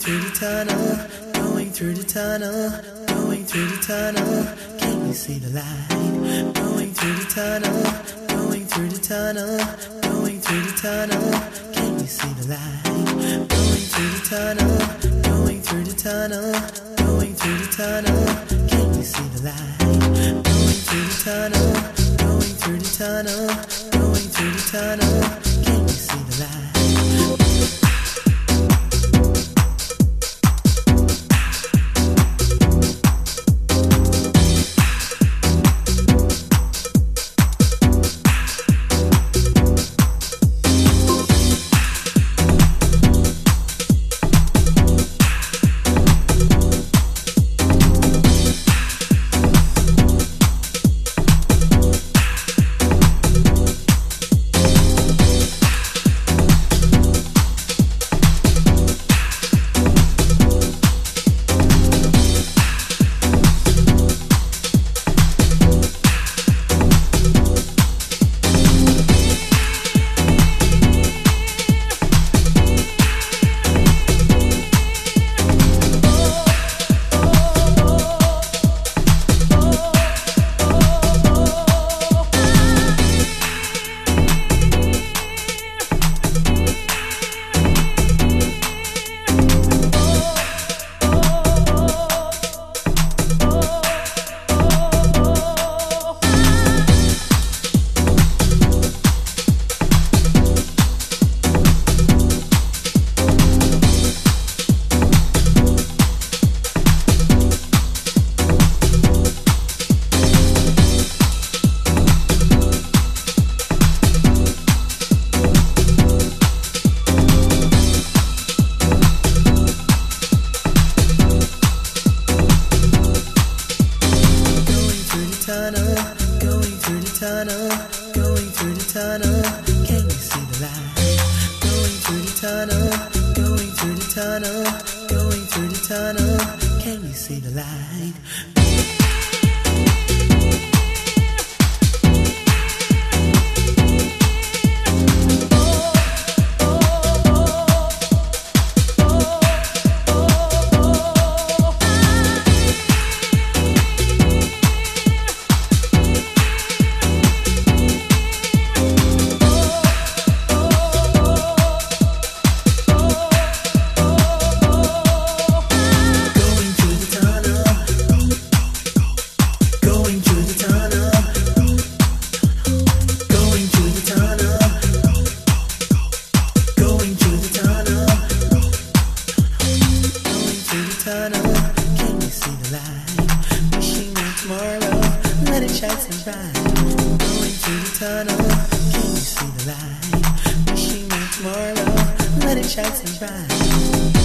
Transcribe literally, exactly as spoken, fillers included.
through the tunnel, going through the tunnel, going through the tunnel. Can you see the light? Going through the tunnel, going through the tunnel, going through the tunnel. Can you see the light? Going through the tunnel, going through the tunnel, going through the tunnel. Can you see the light? Going through the tunnel, going through the tunnel, going through the tunnel. Can you see the light? Going through the tunnel, going through the tunnel. Can you see the light? Going through the tunnel, going through the tunnel, going through the tunnel. Can you see the light? Can you see the light? Wishing that tomorrow, let it shine so bright. Going through the tunnel, can you see the light? Wishing that tomorrow, let it shine so bright.